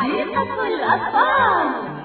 حديقة الأطفال.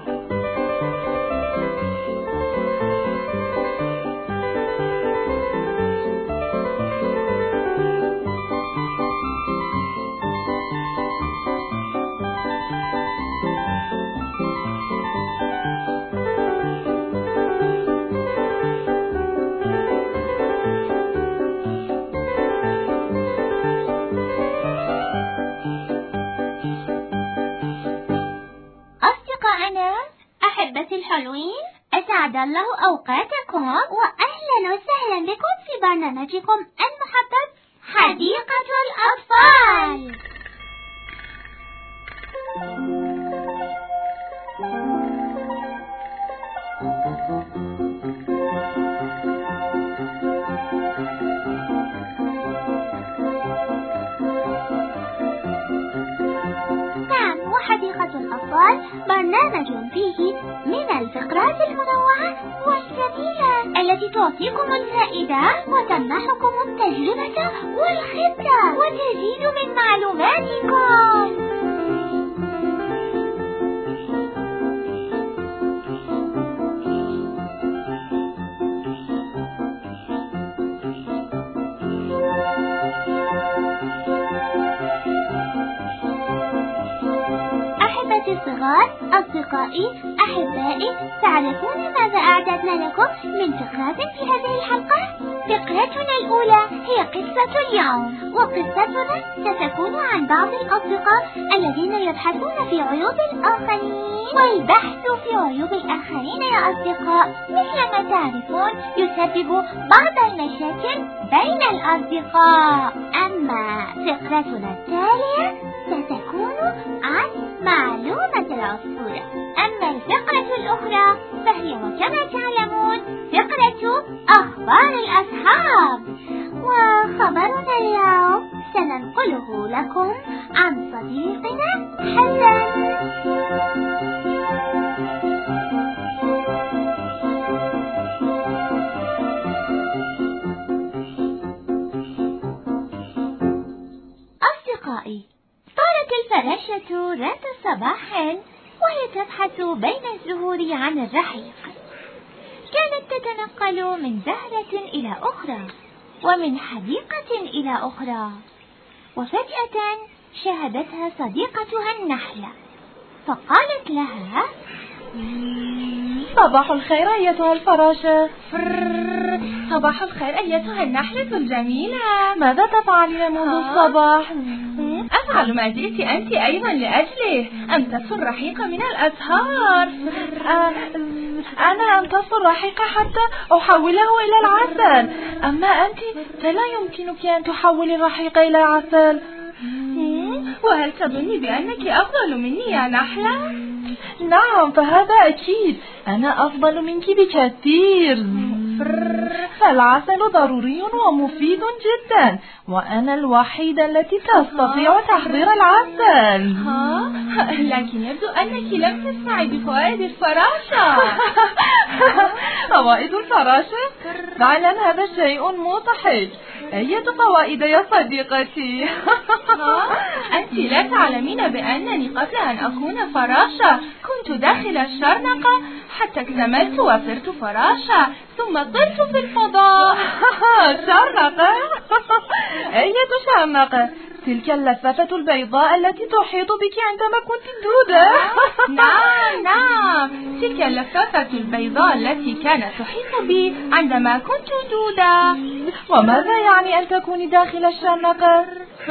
أحبتي الحلوين، أسعد الله أوقاتكم وأهلا وسهلا بكم في برنامجكم المحبب حديقة الأطفال. حديقة الأطفال برنامج فيه من الفقرات المنوعة والجميلة التي تعطيكم الفائدة وتمنحكم التجربة والخبرة وتزيد من معلوماتكم. الصغار، أصدقائي، أحبائي، تعرفون ماذا أعددنا لكم من فقرات في هذه الحلقة؟ فقرتنا الأولى هي قصة اليوم، وقصتنا ستكون عن بعض الأصدقاء الذين يبحثون في عيوب الآخرين. والبحث في عيوب الآخرين يا أصدقاء مثل ما تعرفون يسبب بعض المشاكل بين الأصدقاء. أما فقرتنا التالية ستكون عن معلومة العصفورة. أما الفقرة الأخرى فهي وكما تعلمون فقرة أخبار الأصحاب. وخبرنا اليوم سننقله لكم عن صديقنا حسن. أصدقائي، طارت الفراشة ذات صباح وهي تبحث بين الزهور عن الرحيق. كانت تتنقل من زهرة إلى أخرى ومن حديقة إلى أخرى، وفجأة شاهدتها صديقتها النحلة فقالت لها: صباح الخير أيتها الفراشة. صباح الخير أيتها النحلة الجميلة. ماذا تفعلين منذ الصباح؟ أفعل ما جئت أنت أيضا لأجله، أمتص الرحيق من الأزهار. أنا أمتص الرحيق حتى أحوله إلى العسل، أما أنت فلا يمكنك أن تحولي الرحيق إلى عسل. وهل تظني بأنك أفضل مني يا نحلة؟ نعم، فهذا أكيد، أنا أفضل منك بكثير. فالعسل ضروري ومفيد جدا، وأنا الوحيدة التي تستطيع تحضير العسل. لكن يبدو أنك لم تسمعي بفوائد الفراشة. فوائد الفراشة؟ فعلا هذا شيء مضحك. أية فوائد يا صديقتي؟ أنت لا تعلمين بأنني قبل أن أكون فراشة كنت داخل الشرنقة حتى اكتملت وصرت فراشة، ثم طرت في الفضاء. شرنقة؟ أية شرنقة؟ تلك اللفافة البيضاء التي تحيط بك عندما كنت دودة. نعم، تلك اللفافة البيضاء التي كانت تحيط بي عندما كنت دودة. وماذا يعني أن تكوني داخل الشرنقة؟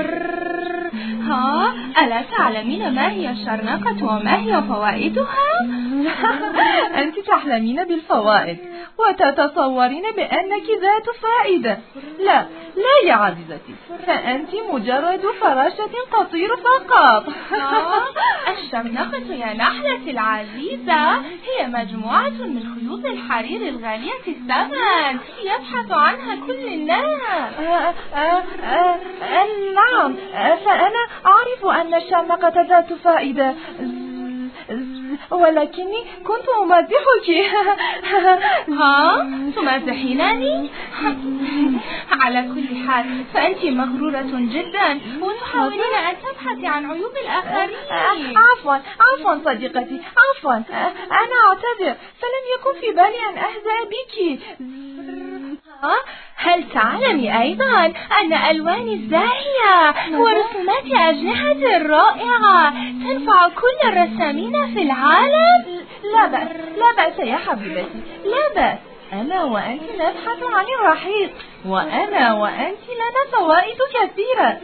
ألا تعلمين ما هي الشرنقة وما هي فوائدها؟ أنت تحلمين بالفوائد وتتصورين بأنك ذات فائدة. لا يا عزيزتي، فأنت مجرد فراشة تطير فقط. الشرنقة يا نحلتي العزيزة هي مجموعة من خيوط الحرير الغالية الثمن يبحث عنها كل الناس. نعم، فأنا أعرف أن الشرنقة ذات فائدة، ولكني كنت أمازحك. ها؟ تمازحينني؟ على كل حال فأنت مغرورة جدا وتحاولين أن تبحثي عن عيوب الآخرين. عفوا صديقتي، عفوا، أنا أعتذر، فلم يكن في بالي أن أهزأ بك. هل تعلمي أيضا أن ألواني الزاهية ورسومات أجنحتي الرائعة تنفع كل الرسامين في العالم؟ لا بأس يا حبيبتي، لا بأس. أنا وأنت نبحث عن الرحيق، وأنا وأنت لنا فوائد كثيرة.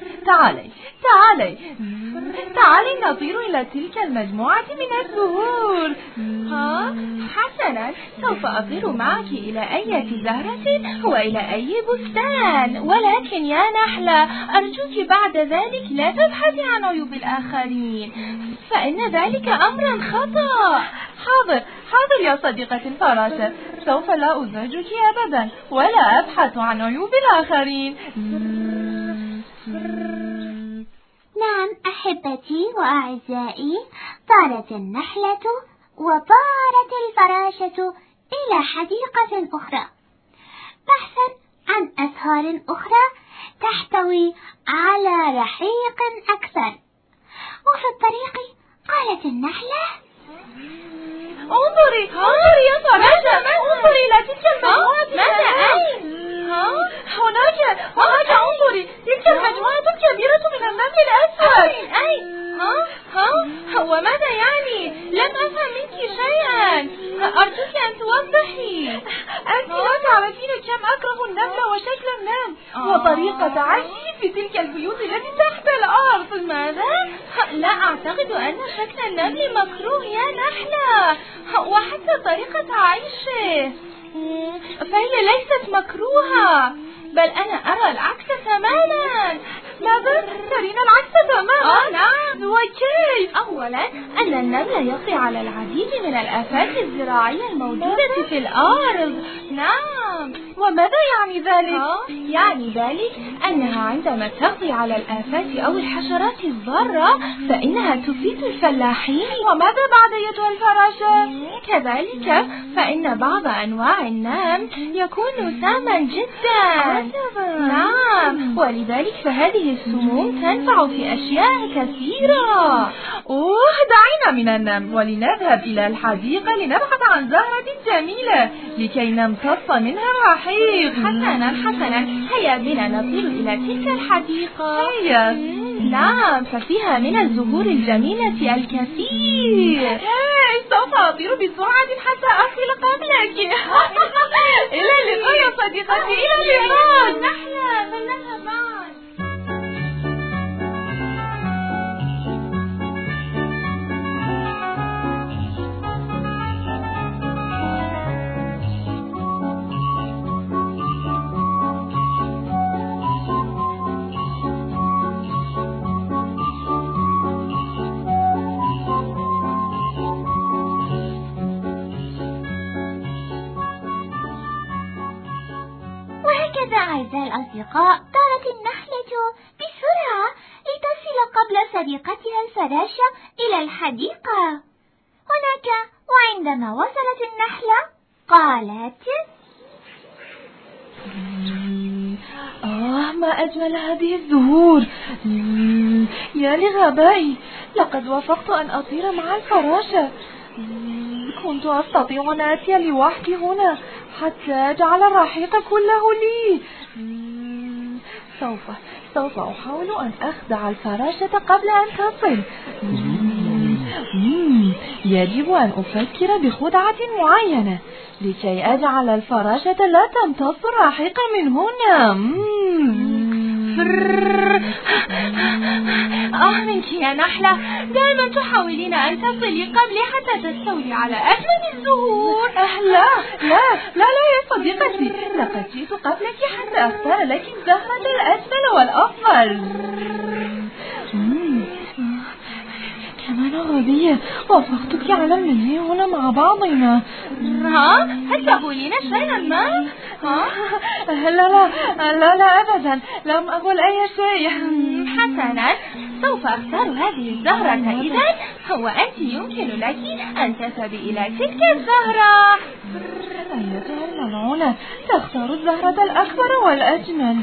تعالي نطير إلى تلك المجموعة من الزهور. حسنا، سوف أطير معك إلى أي زهرة وإلى أي بستان، ولكن يا نحلة أرجوك بعد ذلك لا تبحثي عن عيوب الآخرين، فإن ذلك أمر خطأ. حاضر يا صديقتي الفراشة، سوف لا أزعجك أبدا ولا أبحث عن عيوب الآخرين. نعم أحبتي وأعزائي، طارت النحلة وطارت الفراشة إلى حديقة أخرى بحثا عن أزهار أخرى تحتوي على رحيق أكثر. وفي الطريق قالت النحلة: انظري يا فراشة، انظري إلى تلك المجموعة. ماذا أين؟ هناك انظري، تلك المجموعة الكبيرة من النمل الأسود. أين؟ وماذا يعني؟ لم أفهم منك شيئا، أرجوك أن توضحي. أنت لا تعرفين كم أكره النمل وشكل النمل وطريقة عيشه في تلك البيوت التي تحت الأرض. ماذا؟ لا أعتقد أن شكل النمل مكروه يا نحلة، وحتى طريقة عيشه فهي ليست مكروهة، بل أنا أرى العكس تماما. ماذا؟ ترين العكس تماما؟ نعم. وكيف؟ أولا أن النمل يقضي على العديد من الآفات الزراعية الموجودة في الأرض. نعم. وماذا يعني ذلك؟ يعني ذلك أنها عندما تقضي على الآفات أو الحشرات الضارة فإنها تفيد الفلاحين. وماذا بعد أيتها الفراشة؟ كذلك فإن بعض أنواع النمل يكون ساما جدا. نعم، ولذلك فهذه السموم تنفع في أشياء كثيرة. دعينا من النمل ولنذهب إلى الحديقة لنبحث عن زهرة جميلة لكي نمتص منها الرحيق. حسنا، هيا بنا نطير إلى تلك الحديقة. هيا. نعم، ففيها من الزهور الجميلة الكثير. سوف أطير بسرعة حتى أصل قبلك. إلى اللقاء يا صديقتي، إلى اللقاء. نحن فلنذهب معا. أعزائي الأصدقاء، طارت النحلة بسرعة لتصل قبل صديقتها الفراشة إلى الحديقة. هناك وعندما وصلت النحلة قالت: ما أجمل هذه الزهور. يا لغبائي، لقد وافقت أن أطير مع الفراشة. كنت أستطيع أن آتي لوحدي هنا حتى أجعل الرحيق كله لي. سوف أحاول أن أخدع الفراشة قبل أن تصل. يجب أن أفكر بخدعة معينة لكي أجعل الفراشة لا تمتص الرحيق من هنا. منك يا نحلة، دائما تحاولين أن تصلي قبلي حتى تستولي على أجمل الزهور. لا يا صديقتي، لقد جئت قبلك حتى أختار لك الزهرة الأجمل والأفضل. كمان غبية، وافقتك على المجيء هنا مع بعضنا. هل تقولين شيئا ما؟ لا أبدا، لم أقل أي شيء. حسنا، سوف أختار هذه الزهرة إذن، وأنت يمكن لك أن تذهبي إلى تلك الزهرة. أيتها الملعونة، تختار الزهرة الأكبر والأجمل.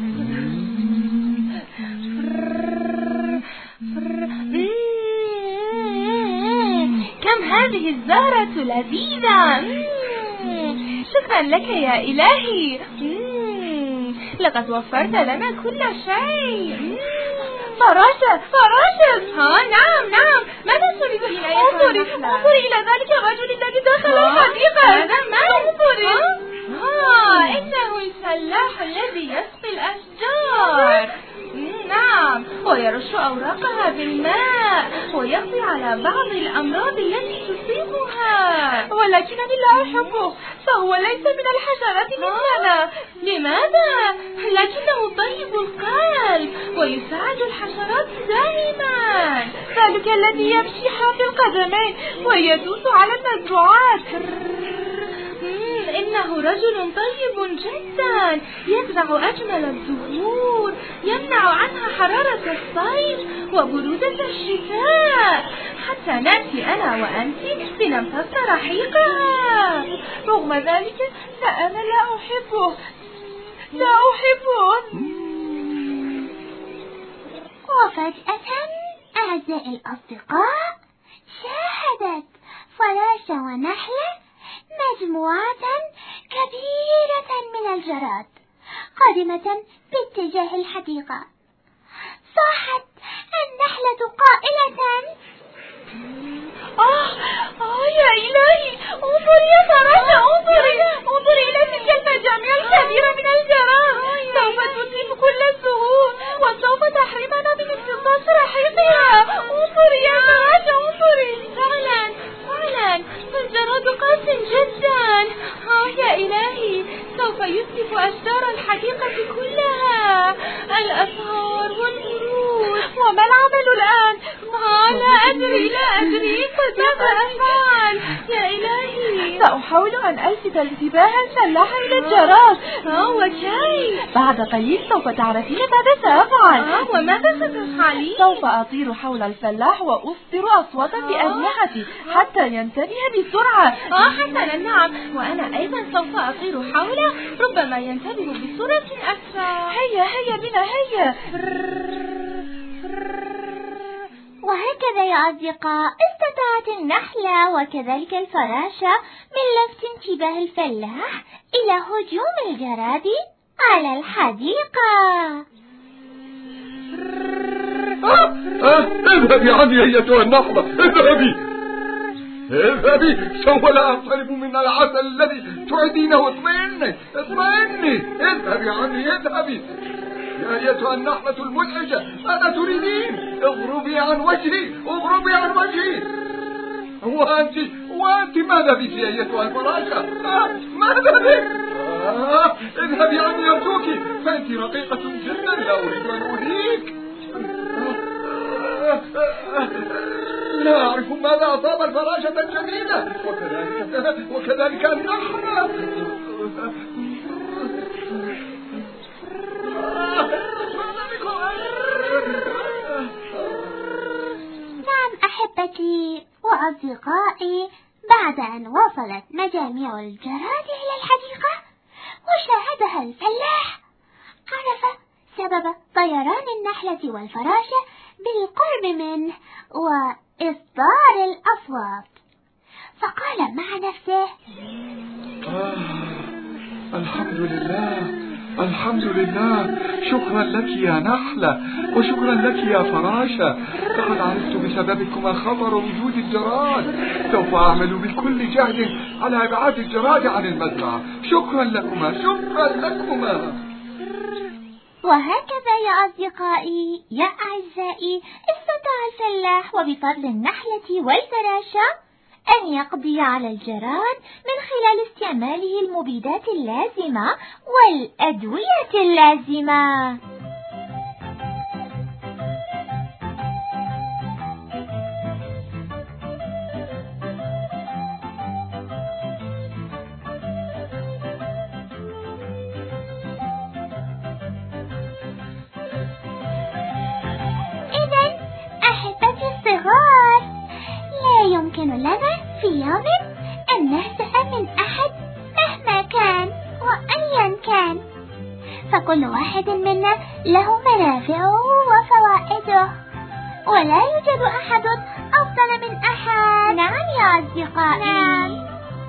كم هذه الزهرة لذيذة. شكرا لك يا إلهي. لقد وفرت لنا كل شيء. فراشة. نعم. ماذا تريد إلى انظري إلى ذلك الرجل الذي دخل الحديقة. انظري. إنه الفلاح الذي يسقي الأشجار. نعم، ويرش أوراقها بالماء ويقضي على بعض الأمراض التي تصيبها. ولكنني لا أحبه، فهو ليس من الحشرات مثلنا. لماذا؟ لكنه طيب القلب ويساعد الحشرات دائما. ذلك الذي يمشي حافي القدمين ويدوس على المزروعات. إنه رجل طيب جدا، يزرع أجمل الزهور، يمنع عنها حرارة الصيف وبرودة الشتاء، حتى نأتي أنا وأنت لنمتص رحيقها. رغم ذلك فأنا لا أحبه. وفجأة أعزائي الأصدقاء، شاهدت فراشة ونحلة مجموعة كبيرة من الجراد قادمة باتجاه الحديقة. صاحت النحلة قائلة: يا إلهي، انظري يا فراشة، انظري إلى تلك المجاميع الكبيرة من الجراد. سوف تتلف كل الزهور وسوف تحرمنا من امتصاص رحيقها. انظري يا فراشة، انظري. فعلا فالجراد قاس جدا. يا إلهي، سوف يتلف أشجار الحديقة كلها، الأزهار والورود. وما العمل الآن؟ لا أدري ماذا أفعل. يا إلهي، سأحاول أن ألفت انتباه الفلاح إلى الجراد. وكيف؟ بعد قليل سوف تعرفين ماذا سأفعل. وماذا ستفعلين؟ سوف أطير حول الفلاح وأصدر أصواتا بأجنحتي حتى ينتبه بسرعة. حسنا، نعم، وأنا أيضا سوف أطير حوله، ربما ينتبه بسرعة أسرع. هيا بنا، هيا. وهكذا يا أصدقاء استطاعت النحلة وكذلك الفراشة من لفت انتباه الفلاح إلى هجوم الجراد على الحديقة. اذهبي عني أيتها النحلة، اذهبي، سوف لا أقترب من العسل الذي تعدينه. اطمئني، اذهبي عني، اذهبي يا أيتها النحلة المزعجة. ماذا تريدين؟ اغربي عن وجهي. وأنت ماذا بك يا أيتها الفراشة؟ ماذا بك؟ اذهبي عني أرجوك، فأنت رقيقة جدا، لا أريد أن أؤذيك. لا أعرف ماذا أصاب الفراشة الجميلة، وكذلك النحلة. نعم أحبتي وأصدقائي، بعد أن وصلت مجاميع الجراد إلى الحديقة وشاهدها الفلاح، عرف سبب طيران النحلة والفراشة بالقرب منه وإصدار الأصوات، فقال مع نفسه: الحمد لله، شكرا لك يا نحلة، وشكرا لك يا فراشة. لقد عرفت بسببكما خطر وجود الجراد. سوف أعمل بكل جهد على إبعاد الجراد عن المزرعة. شكرا لكما. وهكذا يا أصدقائي يا أعزائي استطاع الفلاح وبفضل النحلة والفراشة أن يقضي على الجراد من خلال استعماله المبيدات اللازمة والأدوية اللازمة. يمكن لنا في يوم أن نهزأ من أحد مهما كان وأيا كان، فكل واحد منا له منافعه وفوائده، ولا يوجد أحد أفضل من أحد. نعم يا أصدقائي. نعم.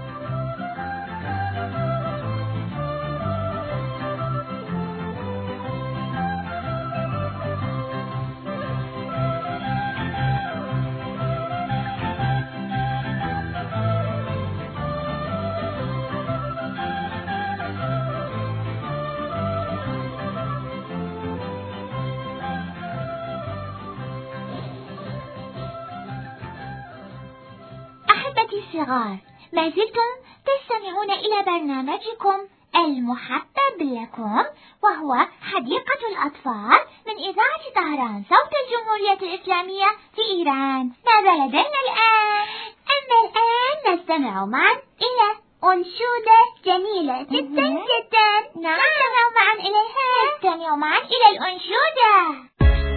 الصغار، ما زلتم تستمعون إلى برنامجكم المحبب لكم، وهو حديقة الأطفال من إذاعة طهران صوت الجمهورية الإسلامية في إيران. ماذا لدينا الآن؟ أما الآن نستمع معا إلى أنشودة جميلة جدا جدا. نعم، نستمع معا إليها. نستمع معا إلى الأنشودة.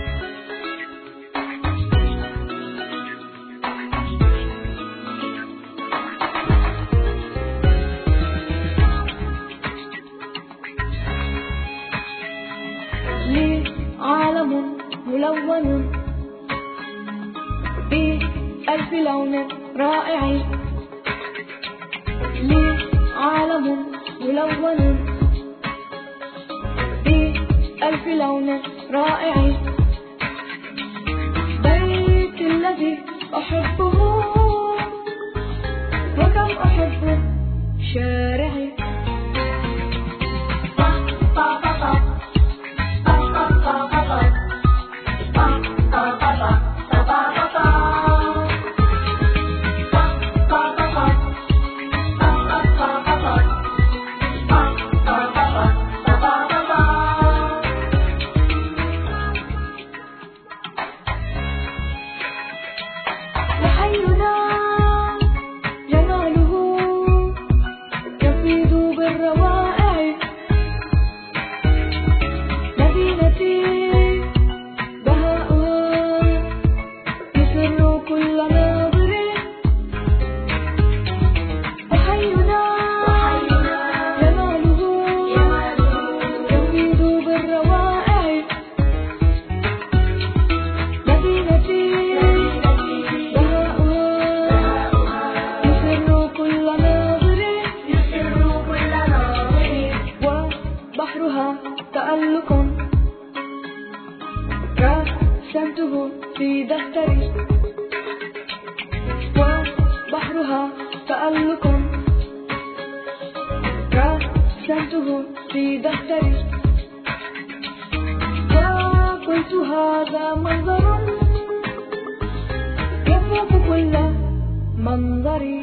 عالم ملون بألف لون رائع، لي عالم ملون بألف لون رائع، بيت الذي أحبه وكم أحب شارعي. رسمته في دفتري، وبحرها تألق، رسمته في دفتري، وقلت هذا منظر يفوق كل منظري.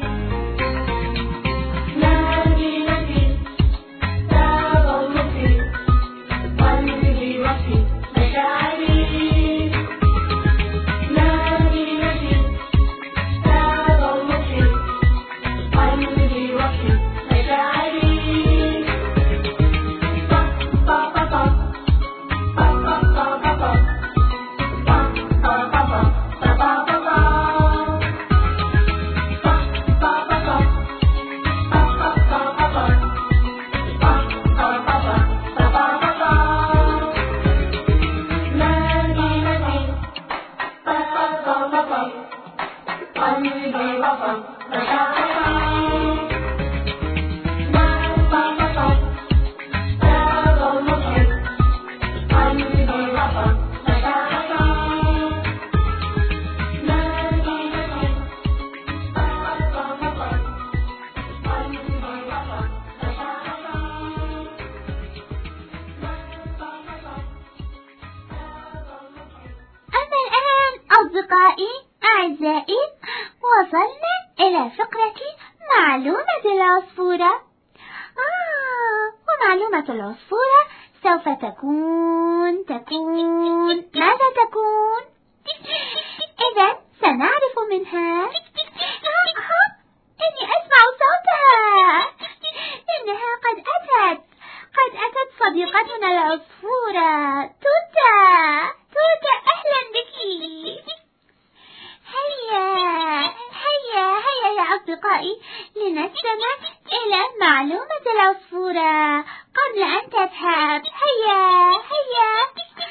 أصدقائي أعزائي، وصلنا إلى فقرة معلومة العصفورة. ومعلومة العصفورة سوف تكون ماذا تكون؟ إذا سنعرف منها. إني أسمع صوتها، إنها قد أتت صديقتنا العصفورة توتا. أهلا بك. هيا أصدقائي، لنستمع إلى معلومة العصفورة قبل أن تذهب. هيا هيا.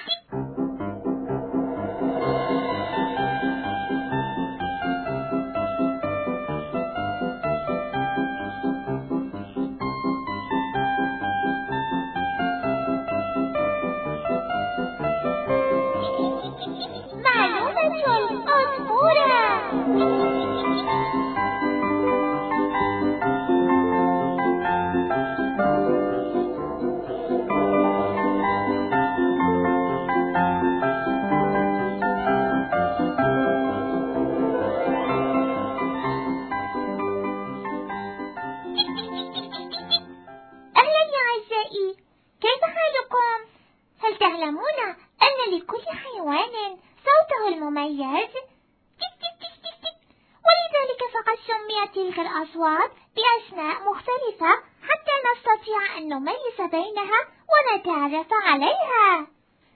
تلك الأصوات بأسماء مختلفة حتى نستطيع أن نميز بينها ونتعرف عليها.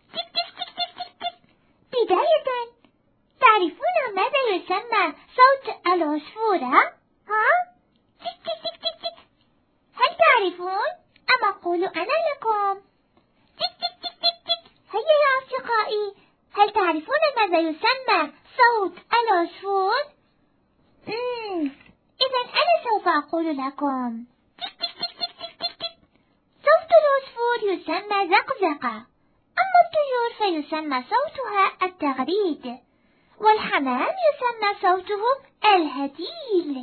بداية، تعرفون ماذا يسمى صوت العصفورة؟ هل تعرفون أم أقول أنا لكم؟ هيا يا أصدقائي، هل تعرفون ماذا يسمى صوت العصفور؟ إذن أنا سوف أقول لكم. صوت العصفور يسمى زقزقة، أما الطيور فيسمى صوتها التغريد، والحمام يسمى صوته الهديل.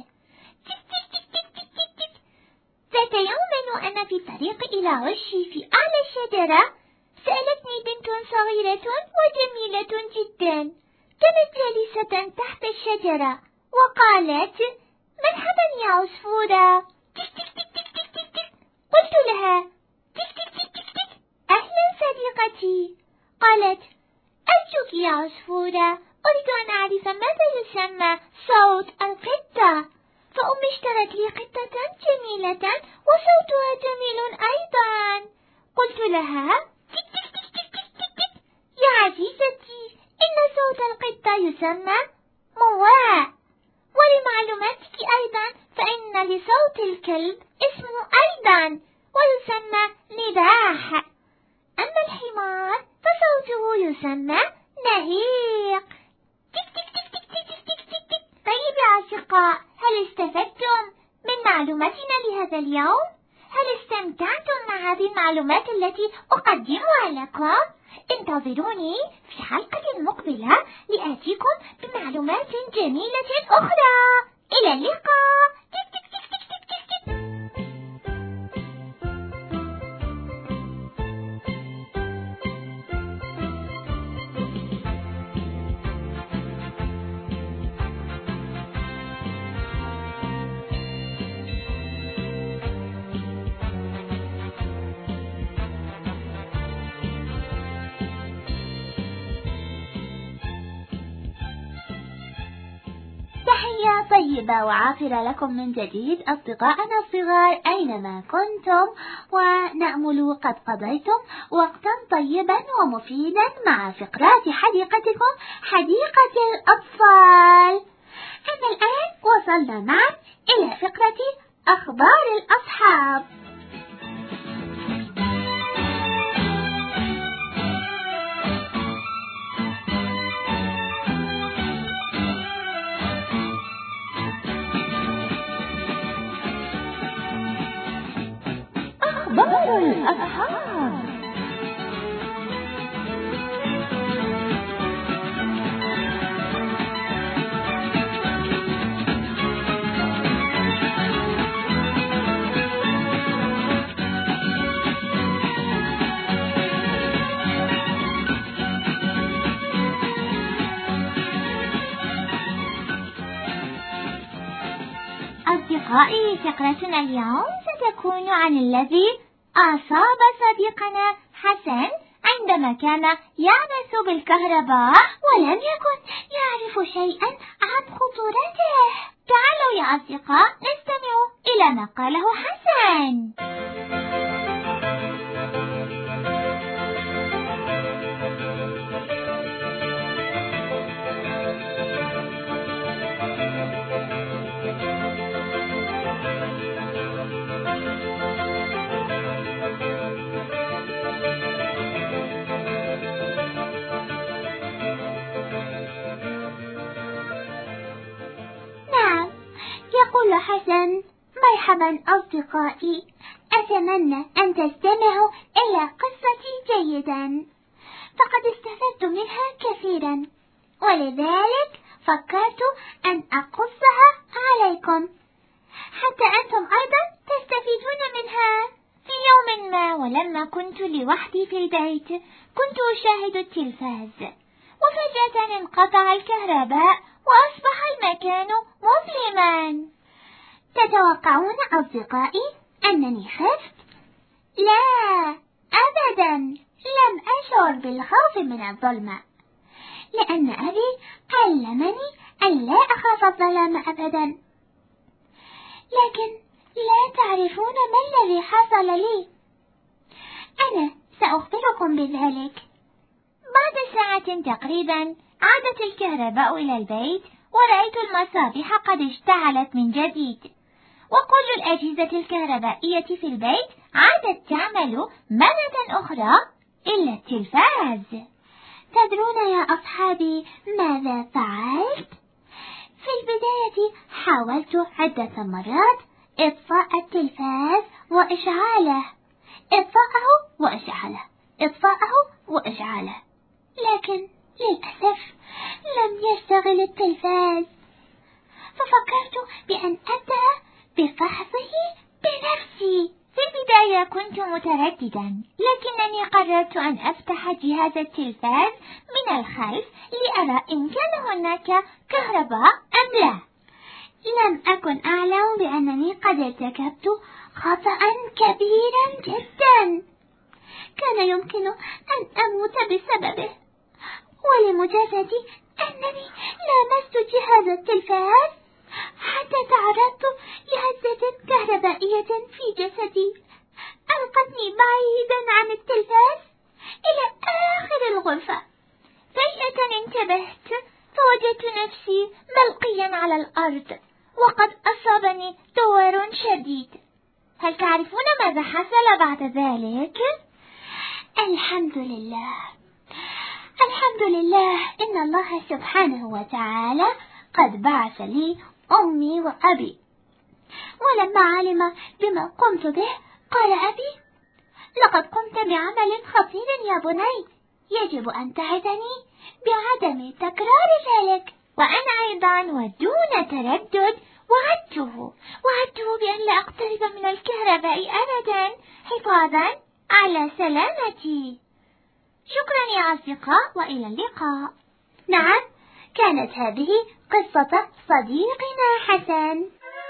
ذات يوم وأنا في الطريق إلى عشي في أعلى الشجرة، سألتني بنت صغيرة وجميلة جدا، كانت جالسة تحت الشجرة وقالت: مرحبا يا عصفورة. قلت لها: أهلا صديقتي. قالت: أرجوك يا عصفورة، أريد أن أعرف ماذا يسمى صوت القطة، فأمي اشترت لي قطة جميلة وصوتها جميل أيضا. قلت لها: يا عزيزتي، إن صوت القطة يسمى مواء، ولمعلوماتك أيضا فإن لصوت الكلب اسمه أيضا ويسمى نباح، أما الحمار فصوته يسمى نهيق. طيب يا أصدقاء، هل استفدتم من معلوماتنا لهذا اليوم؟ هل استمتعتم مع هذه المعلومات التي أقدمها لكم؟ انتظروني في حلقة مقبلة لآتيكم بمعلومات جميلة أخرى. إلى اللقاء. تحية طيبة وعافرة لكم من جديد أصدقائنا الصغار أينما كنتم، ونأمل قد قضيتم وقتا طيبا ومفيدا مع فقرات حديقتكم حديقة الأطفال. أما الآن وصلنا معا إلى فقرة أخبار الأصحاب. أخبار الأصحاب. أصدقائي، فقرتنا اليوم ستكون عن الذي أصاب صديقنا حسن عندما كان يعبث بالكهرباء ولم يكن يعرف شيئا عن خطورته. تعالوا يا أصدقاء نستمع إلى ما قاله حسن. حسن. مرحبا أصدقائي، أتمنى أن تستمعوا إلى قصتي جيدا، فقد استفدت منها كثيرا، ولذلك فكرت أن أقصها عليكم حتى أنتم أيضا تستفيدون منها. في يوم ما ولما كنت لوحدي في البيت كنت أشاهد التلفاز، وفجأة انقطع الكهرباء وأصبح المكان مظلما. تتوقعون أصدقائي أنني خفت؟ لا أبدا، لم أشعر بالخوف من الظلمة، لأن أبي علمني أن لا أخاف الظلام أبدا. لكن لا تعرفون ما الذي حصل لي. أنا سأخبركم بذلك. بعد ساعة تقريبا عادت الكهرباء إلى البيت، ورأيت المصابيح قد اشتعلت من جديد، وكل الأجهزة الكهربائية في البيت عادت تعمل مرة أخرى إلا التلفاز. تدرون يا أصحابي ماذا فعلت؟ في البداية حاولت عدة مرات إطفاء التلفاز وإشعاله، إطفاءه وإشعاله، إطفاءه وإشعاله، لكن للأسف لم يشتغل التلفاز. ففكرت بأن أبدأ بفحصه بنفسي. في البداية كنت مترددا، لكنني قررت أن أفتح جهاز التلفاز من الخلف لأرى إن كان هناك كهرباء أم لا. لم أكن أعلم بأنني قد ارتكبت خطأ كبيرا جدا، كان يمكن أن أموت بسببه. ولمجرد أنني لامست جهاز التلفاز حتى تعرضت لهزة كهربائية في جسدي، ألقتني بعيدا عن التلفاز إلى آخر الغرفة. فجأة انتبهت فوجدت نفسي ملقيا على الأرض، وقد أصابني دوار شديد. هل تعرفون ماذا حصل بعد ذلك؟ الحمد لله، الحمد لله إن الله سبحانه وتعالى قد بعث لي أمي وأبي. ولما علم بما قمت به قال أبي: لقد قمت بعمل خطير يا بني، يجب أن تعدني بعدم تكرار ذلك. وأنا أيضا ودون تردد وعدته بأن لا أقترب من الكهرباء أبدا حفاظا على سلامتي. شكرا يا أصدقاء، وإلى اللقاء. نعم، كانت هذه قصة صديقنا حسن.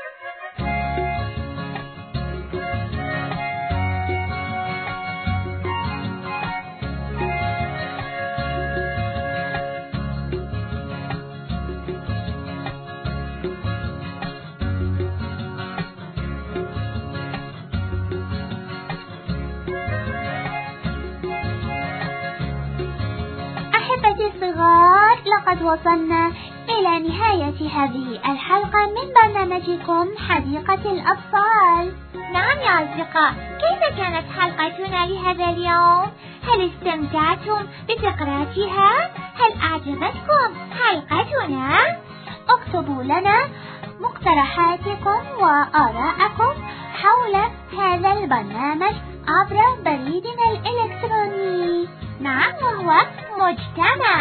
أحبتي الصغار، لقد وصلنا إلى نهاية هذه الحلقة من برنامجكم حديقة الأطفال. نعم يا أصدقاء، كيف كانت حلقتنا لهذا اليوم؟ هل استمتعتم بفقراتها؟ هل أعجبتكم حلقتنا؟ اكتبوا لنا مقترحاتكم وآراءكم حول هذا البرنامج عبر بريدنا الإلكتروني. نعم، وهو مجتمع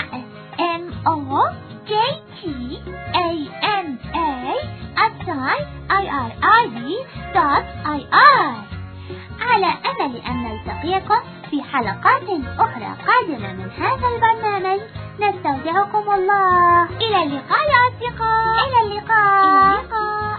MOJTAMA@irib.ir. على أمل أن نلتقيكم في حلقات أخرى قادمة من هذا البرنامج. نستودعكم الله. إلى اللقاء يا أصدقاء. إلى اللقاء.